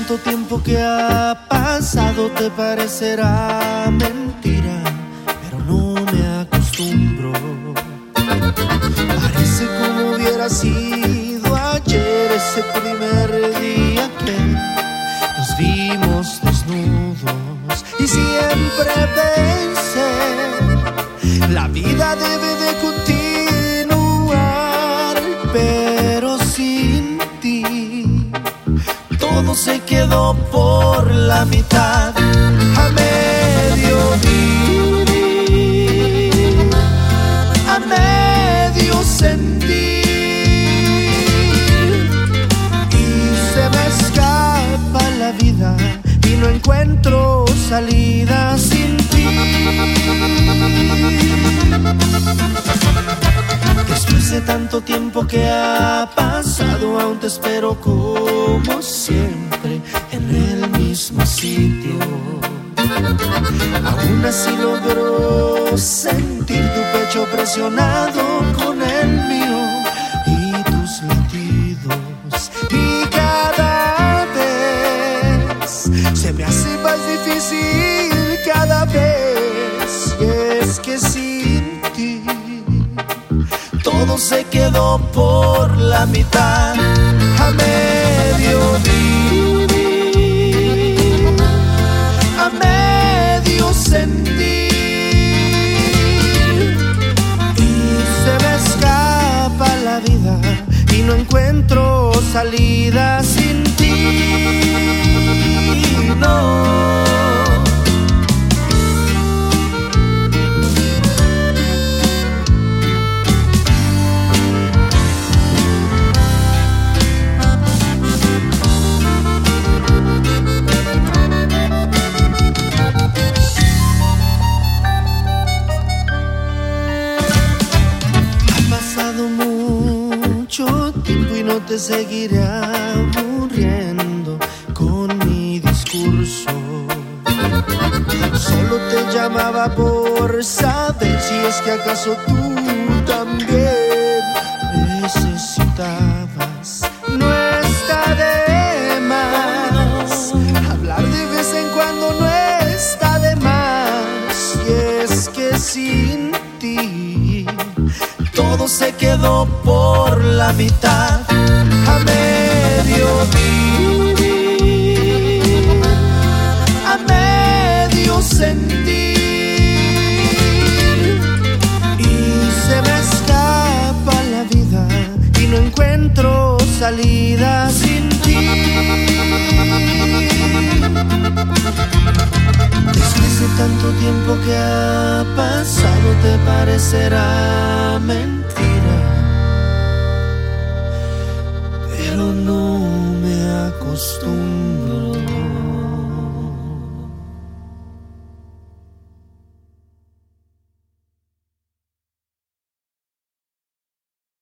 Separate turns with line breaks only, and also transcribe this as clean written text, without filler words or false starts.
tanto tiempo que ha pasado te parecerá mentira, pero no me acostumbro. Parece como hubiera sido ayer ese primer día que nos vimos desnudos. Y siempre pensé, la vida debe de continuar, pero sin ti todo se quedó por la mitad. A medio vivir, a medio sentir, y se me escapa la vida y no encuentro salida sin ti. Después de tanto tiempo que ha pasado, aún te espero como siempre en el mismo sitio. Aún así logro sentir tu pecho presionado con el mío y tus latidos, y cada vez se me hace más difícil cada vez. Y es que sin ti todo se quedó por la mitad. A medio vivir, a medio sentir, y se me escapa la vida y no encuentro salida sin ti. No. Te seguiré aburriendo con mi discurso. Solo te llamaba por saber si es que acaso tú también necesitabas. No está de más hablar de vez en cuando, no está de más. Y es que sin ti todo se quedó por la mitad. A medio vivir, a medio sentir, y se me escapa la vida y no encuentro salida sin ti. Después de tanto tiempo que ha pasado te parecerá mentira, pero no me acostumbro.